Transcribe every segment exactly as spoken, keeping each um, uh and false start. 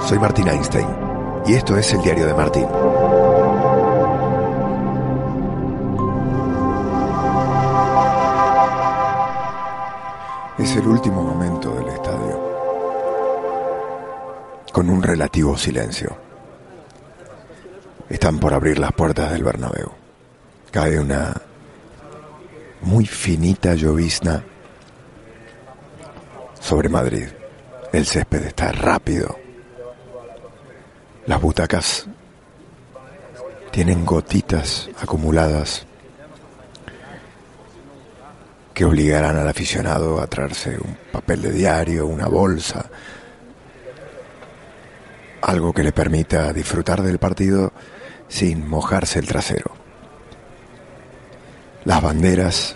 Soy Martín Einstein y esto es el Diario de Martín. Es el último momento del estadio, con un relativo silencio. Están por abrir las puertas del Bernabéu. Cae una muy finita llovizna sobre Madrid. El césped está rápido. Las butacas tienen gotitas acumuladas que obligarán al aficionado a traerse un papel de diario, una bolsa, algo que le permita disfrutar del partido sin mojarse el trasero. Las banderas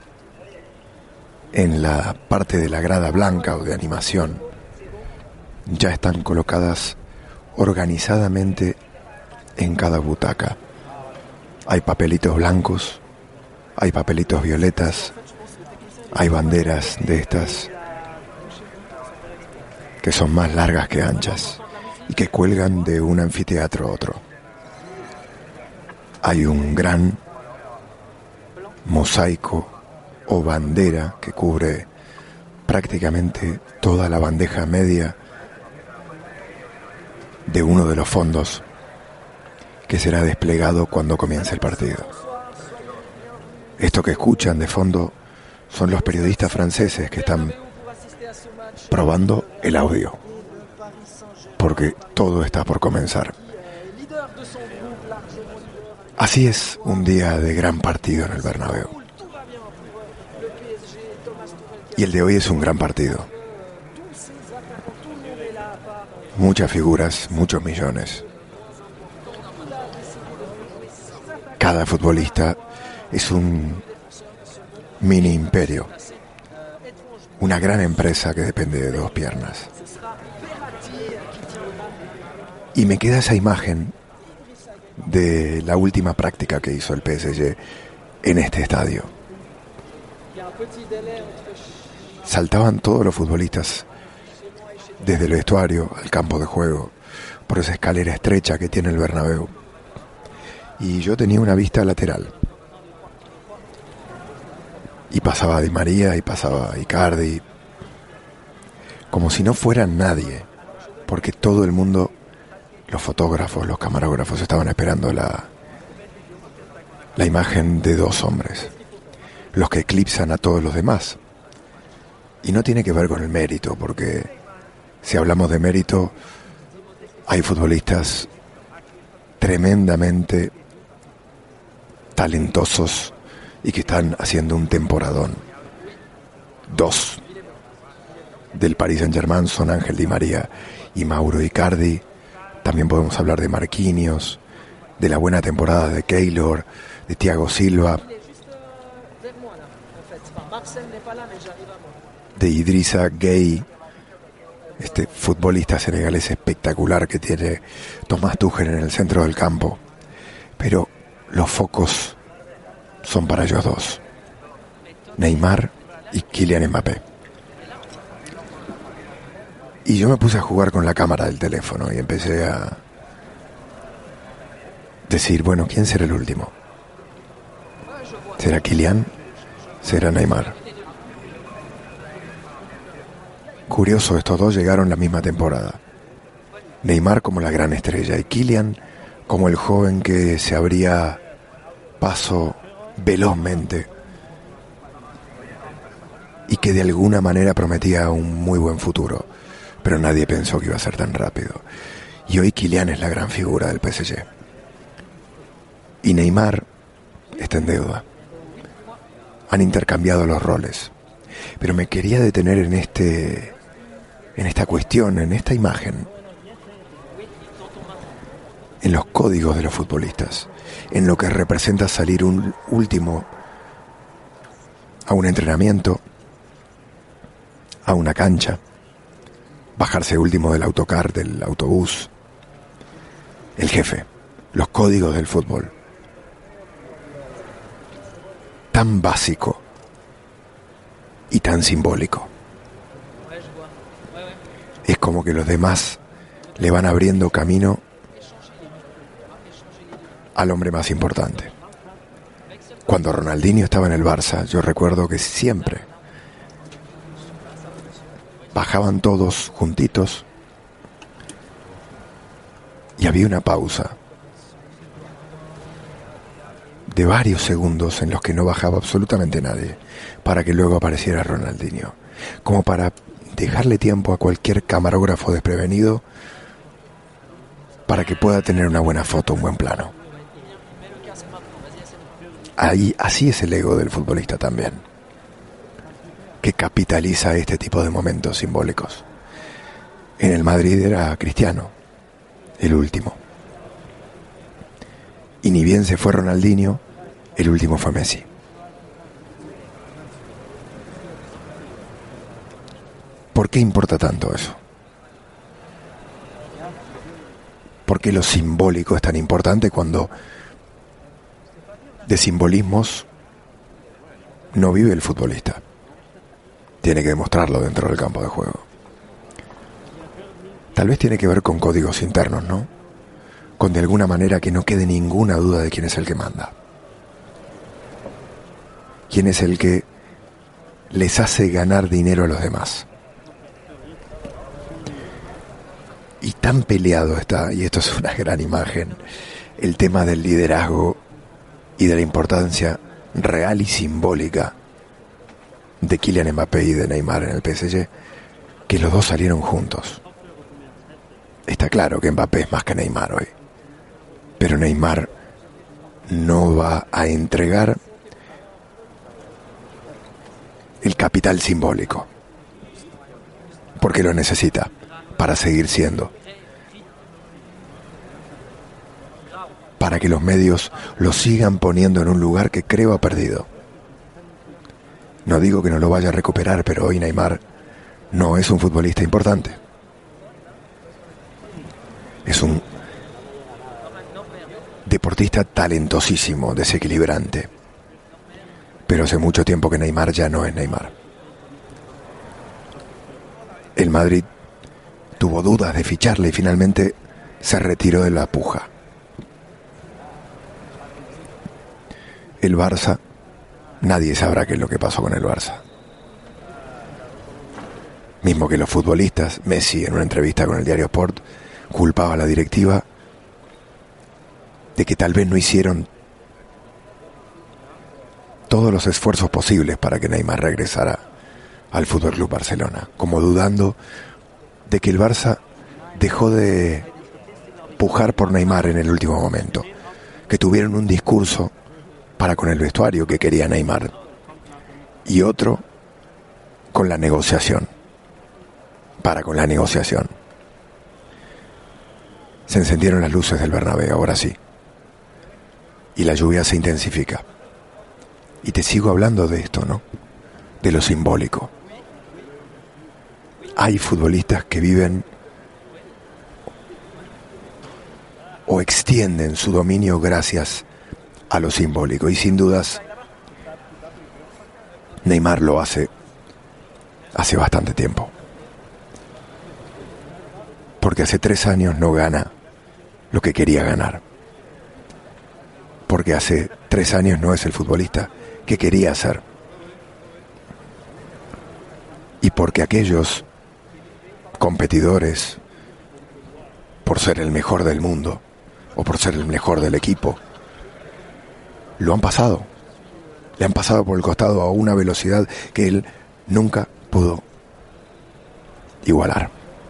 en la parte de la grada blanca o de animación ya están colocadas organizadamente en cada butaca. Hay papelitos blancos, hay papelitos violetas, hay banderas de estas que son más largas que anchas y que cuelgan de un anfiteatro a otro. Hay un gran mosaico o bandera que cubre prácticamente toda la bandeja media de uno de los fondos que será desplegado cuando comience el partido. Esto que escuchan de fondo son los periodistas franceses que están probando el audio, porque todo está por comenzar. Así es un día de gran partido en el Bernabéu. Y el de hoy es un gran partido. Muchas figuras, muchos millones. Cada futbolista es un mini imperio, una gran empresa que depende de dos piernas. Y me queda esa imagen de la última práctica que hizo el P S G en este estadio. Saltaban todos los futbolistas desde el vestuario al campo de juego por esa escalera estrecha que tiene el Bernabéu. Y yo tenía una vista lateral. Y pasaba Di María y pasaba Icardi, como si no fueran nadie, porque todo el mundo, los fotógrafos, los camarógrafos, estaban esperando la, la imagen de dos hombres, los que eclipsan a todos los demás. Y no tiene que ver con el mérito, porque si hablamos de mérito, hay futbolistas tremendamente talentosos y que están haciendo un temporadón. Dos del Paris Saint-Germain son Ángel Di María y Mauro Icardi. También podemos hablar de Marquinhos, de la buena temporada de Keylor, de Thiago Silva, de Idrissa Gueye, este futbolista senegalés espectacular que tiene Thomas Tuchel en el centro del campo. Pero los focos son para ellos dos, Neymar y Kylian Mbappé. Y yo me puse a jugar con la cámara del teléfono y empecé a decir, bueno, ¿quién será el último? ¿Será Kylian? ¿Será Neymar? Curioso, estos dos llegaron la misma temporada. Neymar como la gran estrella y Kylian como el joven que se abría paso velozmente y que de alguna manera prometía un muy buen futuro, pero nadie pensó que iba a ser tan rápido. Y hoy Kylian es la gran figura del P S G y Neymar está en deuda. Han intercambiado los roles, pero me quería detener en este en esta cuestión, en esta imagen, en los códigos de los futbolistas, en lo que representa salir un último a un entrenamiento, a una cancha, bajarse último del autocar, del autobús. El jefe, los códigos del fútbol. Tan básico y tan simbólico. Es como que los demás le van abriendo camino al hombre más importante. Cuando Ronaldinho estaba en el Barça, yo recuerdo que siempre bajaban todos juntitos y había una pausa de varios segundos en los que no bajaba absolutamente nadie, para que luego apareciera Ronaldinho, como para dejarle tiempo a cualquier camarógrafo desprevenido para que pueda tener una buena foto, un buen plano. Ahí, así es el ego del futbolista también, que capitaliza este tipo de momentos simbólicos. En el Madrid era Cristiano, el último. Y ni bien se fue Ronaldinho, el último fue Messi. ¿Por qué importa tanto eso? ¿Por qué lo simbólico es tan importante cuando de simbolismos no vive el futbolista? Tiene que demostrarlo dentro del campo de juego. Tal vez tiene que ver con códigos internos, ¿no? Con de alguna manera que no quede ninguna duda de quién es el que manda. Quién es el que les hace ganar dinero a los demás. Y tan peleado está, y esto es una gran imagen, el tema del liderazgo y de la importancia real y simbólica de Kylian Mbappé y de Neymar en el P S G, que los dos salieron juntos. Está claro que Mbappé es más que Neymar hoy, pero Neymar no va a entregar el capital simbólico, porque lo necesita para seguir siendo, para que los medios lo sigan poniendo en un lugar que creo ha perdido. No digo que no lo vaya a recuperar, pero hoy Neymar no es un futbolista importante. Es un deportista talentosísimo, desequilibrante. Pero hace mucho tiempo que Neymar ya no es Neymar. El Madrid tuvo dudas de ficharle y finalmente se retiró de la puja. El Barça, nadie sabrá qué es lo que pasó con el Barça. Mismo que los futbolistas, Messi en una entrevista con el diario Sport culpaba a la directiva de que tal vez no hicieron todos los esfuerzos posibles para que Neymar regresara al F C Barcelona, como dudando de que el Barça dejó de pujar por Neymar en el último momento, que tuvieron un discurso para con el vestuario que quería Neymar y otro con la negociación, para con la negociación. Se encendieron las luces del Bernabéu, ahora sí, y la lluvia se intensifica. Y te sigo hablando de esto, ¿no? De lo simbólico. Hay futbolistas que viven o extienden su dominio gracias a lo simbólico. Y sin dudas, Neymar lo hace hace bastante tiempo. Porque hace tres años no gana lo que quería ganar. Porque hace tres años no es el futbolista que quería ser. Y porque aquellos competidores, por ser el mejor del mundo o por ser el mejor del equipo, lo han pasado. Le han pasado por el costado a una velocidad que él nunca pudo igualar.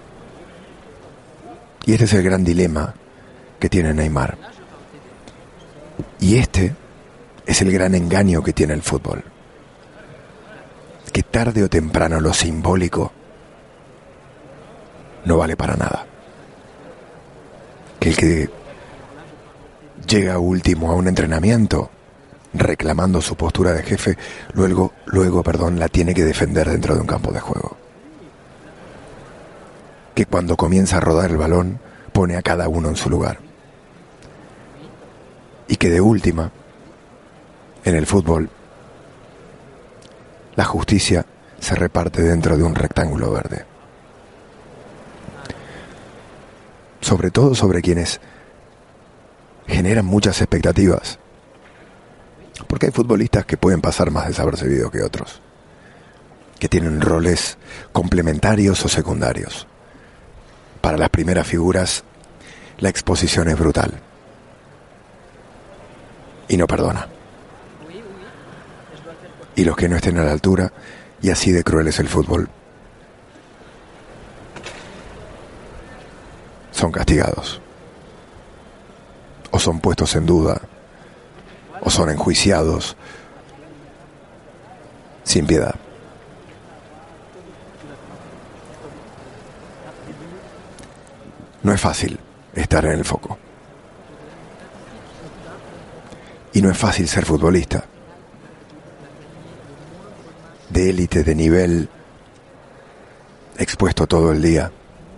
Y este es el gran dilema que tiene Neymar. Y este es el gran engaño que tiene el fútbol. Que tarde o temprano lo simbólico no vale para nada. Que el que llega último a un entrenamiento reclamando su postura de jefe, luego, luego, perdón, la tiene que defender dentro de un campo de juego. Que cuando comienza a rodar el balón pone a cada uno en su lugar. Y que de última, en el fútbol, la justicia se reparte dentro de un rectángulo verde. sobre todo sobre quienes generan muchas expectativas. Porque hay futbolistas que pueden pasar más desapercibidos que otros, que tienen roles complementarios o secundarios. Para las primeras figuras, la exposición es brutal y no perdona. Y los que no estén a la altura, y así de cruel es el fútbol, son castigados, o son puestos en duda, o son enjuiciados sin piedad. No es fácil estar en el foco. Y no es fácil ser futbolista de élite, de nivel, expuesto todo el día.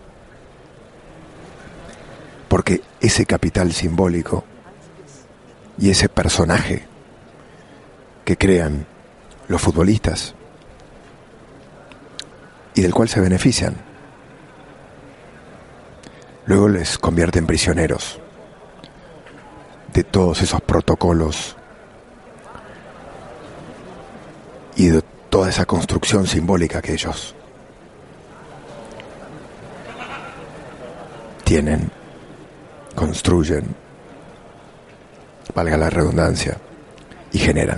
Porque ese capital simbólico y ese personaje que crean los futbolistas y del cual se benefician, luego les convierte en prisioneros de todos esos protocolos y de toda esa construcción simbólica que ellos tienen, construyen, valga la redundancia, y generan.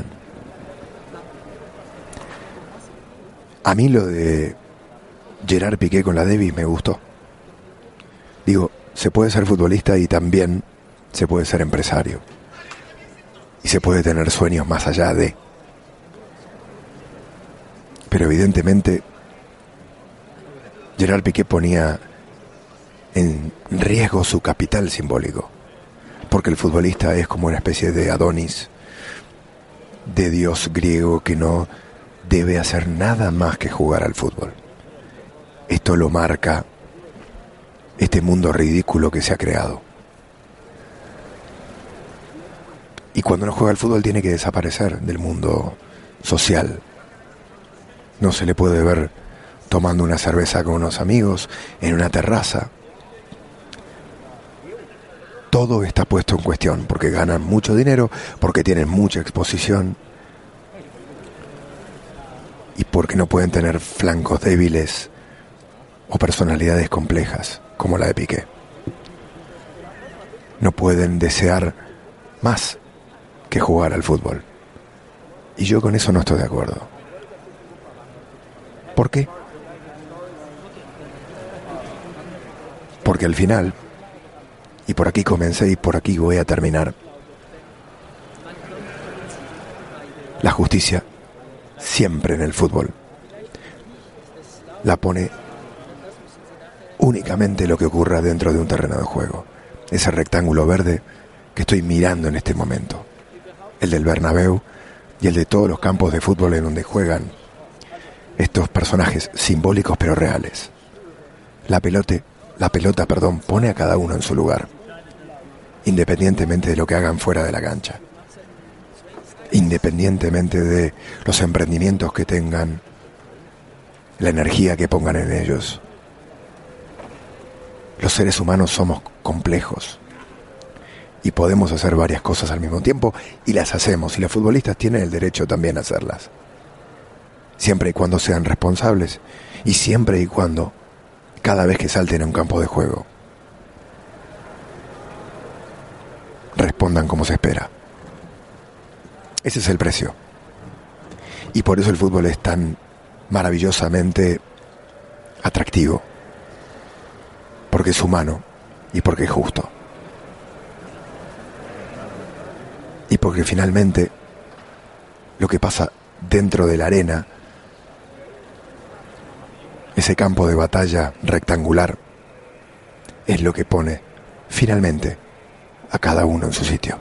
A mí lo de Gerard Piqué con la Davis me gustó. Digo, se puede ser futbolista y también se puede ser empresario. Y se puede tener sueños más allá de. Pero evidentemente Gerard Piqué ponía en riesgo su capital simbólico. Porque el futbolista es como una especie de Adonis, de dios griego que no debe hacer nada más que jugar al fútbol. Esto lo marca este mundo ridículo que se ha creado. Y cuando no juega al fútbol tiene que desaparecer del mundo social. No se le puede ver tomando una cerveza con unos amigos en una terraza. Todo está puesto en cuestión porque ganan mucho dinero, porque tienen mucha exposición y porque no pueden tener flancos débiles o personalidades complejas como la de Piqué. No pueden desear más que jugar al fútbol. Y yo con eso no estoy de acuerdo. ¿Por qué? Porque al final, y por aquí comencé y por aquí voy a terminar, la justicia siempre en el fútbol la pone únicamente lo que ocurra dentro de un terreno de juego. Ese rectángulo verde que estoy mirando en este momento, el del Bernabéu y el de todos los campos de fútbol en donde juegan estos personajes simbólicos pero reales. La pelota, la pelota, perdón, pone a cada uno en su lugar, independientemente de lo que hagan fuera de la cancha, independientemente de los emprendimientos que tengan, la energía que pongan en ellos. Los seres humanos somos complejos y podemos hacer varias cosas al mismo tiempo y las hacemos, y los futbolistas tienen el derecho también a hacerlas, siempre y cuando sean responsables y siempre y cuando cada vez que salten a un campo de juego respondan como se espera. Ese es el precio. Y por eso el fútbol es tan maravillosamente atractivo. Porque es humano y porque es justo. Y porque finalmente lo que pasa dentro de la arena, ese campo de batalla rectangular, es lo que pone finalmente a cada uno en su sitio.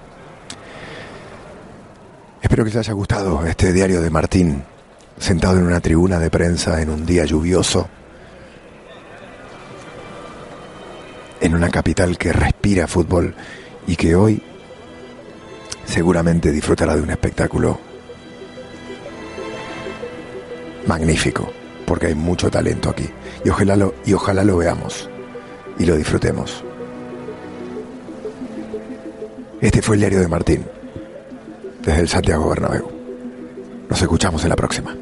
Espero que les haya gustado este diario de Martín, sentado en una tribuna de prensa en un día lluvioso, en una capital que respira fútbol y que hoy seguramente disfrutará de un espectáculo magnífico, porque hay mucho talento aquí y ojalá lo, y ojalá lo veamos y lo disfrutemos. Este fue el diario de Martín, desde el Santiago Bernabéu. Nos escuchamos en la próxima.